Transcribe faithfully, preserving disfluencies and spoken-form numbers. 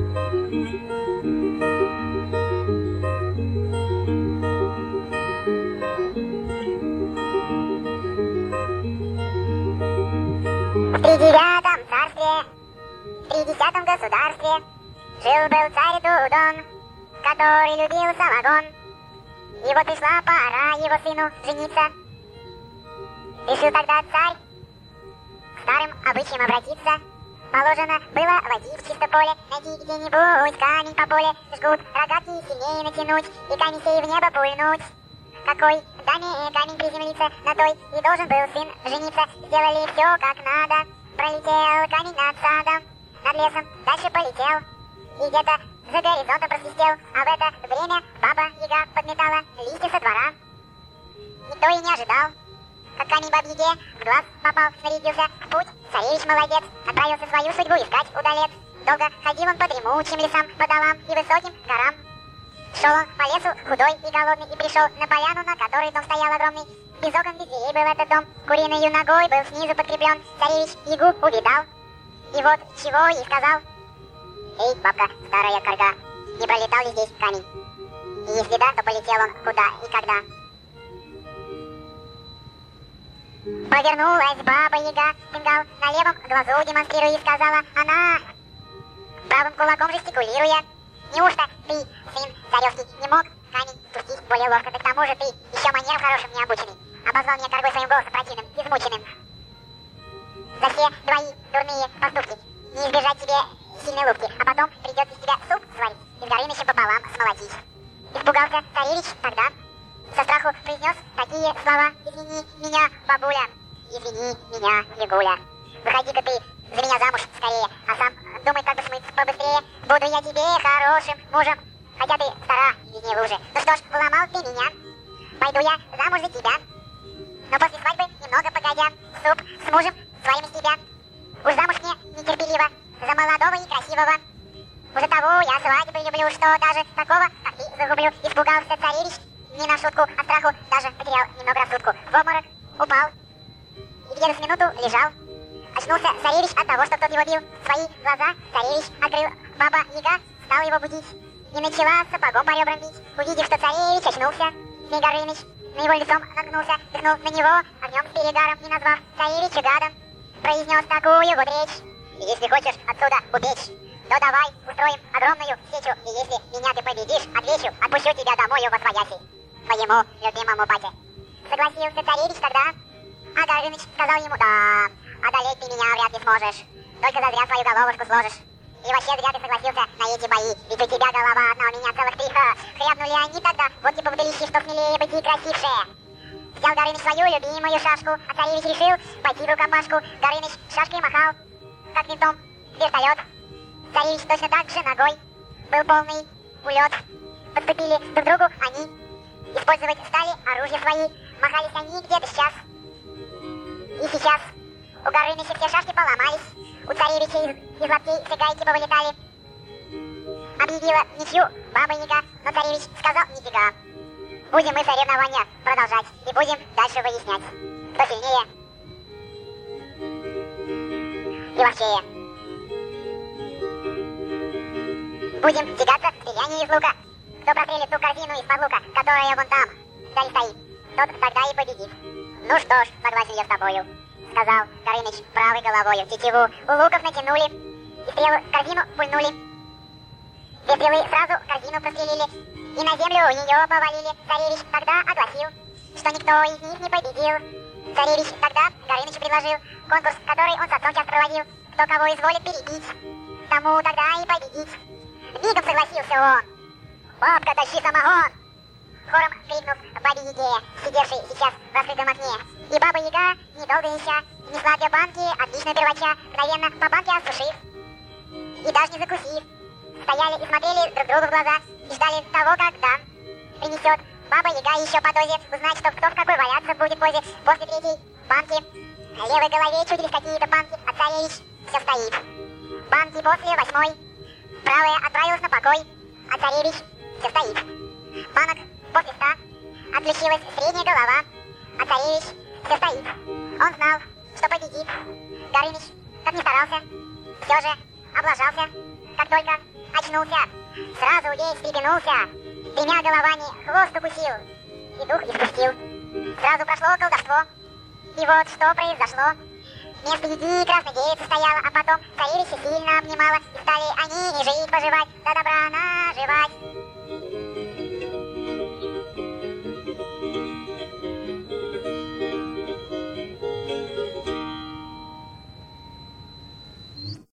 В тридевятом царстве, в тридесятом государстве жил-был царь Дудон, который любил самогон. И вот пришла пора его сыну жениться. Решил тогда царь к старым обычаям обратиться. Положено было водить в чисто поле, найти где-нибудь камень по поле, жгут, рогатки сильнее натянуть и камень сей в небо пульнуть. Какой даме камень приземлится, на той и должен был сын жениться. Сделали все как надо, пролетел камень над садом, над лесом дальше полетел и где-то за горизонтом просвистел. А в это время баба-яга подметала листья со двора. Никто и не ожидал, как камень бабе-яге в глаз попал, снарядился в путь. Царевич молодец, отправился свою судьбу искать удалец. Долго ходил он по дремучим лесам, по долам и высоким горам. Шел он по лесу худой и голодный и пришел на поляну, на которой дом стоял огромный. Без окон, без дверей был этот дом, куриной ногой был снизу подкреплен. Царевич ягу увидал и вот чего ей сказал: «Эй, бабка, старая корга, не пролетал ли здесь камень? И если да, то полетел он куда и когда?» Повернулась баба-яга, фингал на левом глазу демонстрируя, и сказала она, правым кулаком жестикулируя: «Неужто ты, сын царевский, не мог камень пустить более ловко? Да к тому же ты еще манерам хорошим не обученный. Обозвал меня коргой своим голосом противным, измученным. За все твои дурные поступки не избежать тебе сильной лупки, а потом придется из тебя суп сварить и с горынычем пополам смолотить». Испугался царевич тогда, со страху произнес такие слова: «Извини меня, бабуля, извини меня, ягуля. Выходи-ка ты за меня замуж скорее, а сам думай, как бы смыться побыстрее. Буду я тебе хорошим мужем, хотя ты стара и виднее лужи. Ну что ж, уломал ты меня, пойду я замуж за тебя. Но после свадьбы, немного погодя, суп с мужем сварим из тебя. Уж замуж мне нетерпеливо, за молодого и красивого. Уже того я свадьбы люблю, что даже такого, как ты, загублю». Испугался царевич не на шутку, от страху даже потерял немного рассудку. В обморок упал и где-то с минуту лежал. Очнулся царевич от того, что кто-то его бил. Свои глаза царевич открыл. Баба-яга стала его будить и начала сапогом по ребрам бить. Увидев, что царевич очнулся, Змей Горыныч на его лицом нагнулся, дыхнул на него огнем с перегаром и, назвав царевича гадом, произнес такую вот речь: «Если хочешь отсюда убечь, то давай устроим огромную сечу, и если меня ты победишь, отвечу, отпущу тебя домой восвояси, моему любимому бате». Согласился царевич тогда, а Горыныч сказал ему: «Да, одолеть ты меня вряд ли сможешь, только зазря свою головушку сложишь. И вообще зря ты согласился на эти бои, ведь у тебя голова одна, у меня целых три. Ха, хрябнули они тогда, вот типа вдалищи, что смелее быть и красившее». Взял Горыныч свою любимую шашку, а царевич решил пойти в рукопашку. Горыныч шашкой махал, как винтом вертолет. Царевич точно так же ногой, был полный улет. Подступили друг к другу они, использовать стали оружие свои. Махались они где-то сейчас. И сейчас у Горыныча все шашки поломались, у царевича из, из лаптей все гайки повылетали. Объявила ничью баба-яга, но царевич сказал: «Нифига, будем мы соревнования продолжать и будем дальше выяснять, кто сильнее и ловчее. Будем тягаться в стрелянии из лука. Кто прострелит ту корзину из-под лука, которая вон там вдали стоит, тот тогда и победит». «Ну что ж, согласен я с тобою», — сказал Горыныч правой головою. Тетиву у луков натянули и стрелу в корзину пульнули. Две стрелы сразу корзину прострелили и на землю у нее повалили. Царевич тогда огласил, что никто из них не победил. Царевич тогда Горынычу предложил конкурс, который он с отцом часто проводил. Кто кого изволит перебить, тому тогда и победить. Мигом согласился он. «Бабка, тащи самогон!» Хором крикнув бабе-яге, сидевшей сейчас в раскрытом окне. И баба-яга, недолго ища, несла две банки отличного первача, мгновенно по банке осушив и даже не закусив. Стояли и смотрели друг другу в глаза и ждали того, когда принесет баба-яга еще по дозе узнать, что кто в какой валяться будет позе. После третьей банки на левой голове чудились какие-то банки, а царевич все стоит. Банки после восьмой правая отправилась на покой, а царевич все стоит. Банок после ста отключилась средняя голова, а царевич все стоит. Он знал, что победит. Горыныч, как ни старался, все же облажался, как только очнулся, сразу весь встрепенулся, тремя головами хвост укусил и дух испустил. Сразу прошло колдовство, и вот что произошло. Вместо еды красная девица стояла, а потом царевича сильно обнимала, и стали они не жить, поживать, да добра наживать.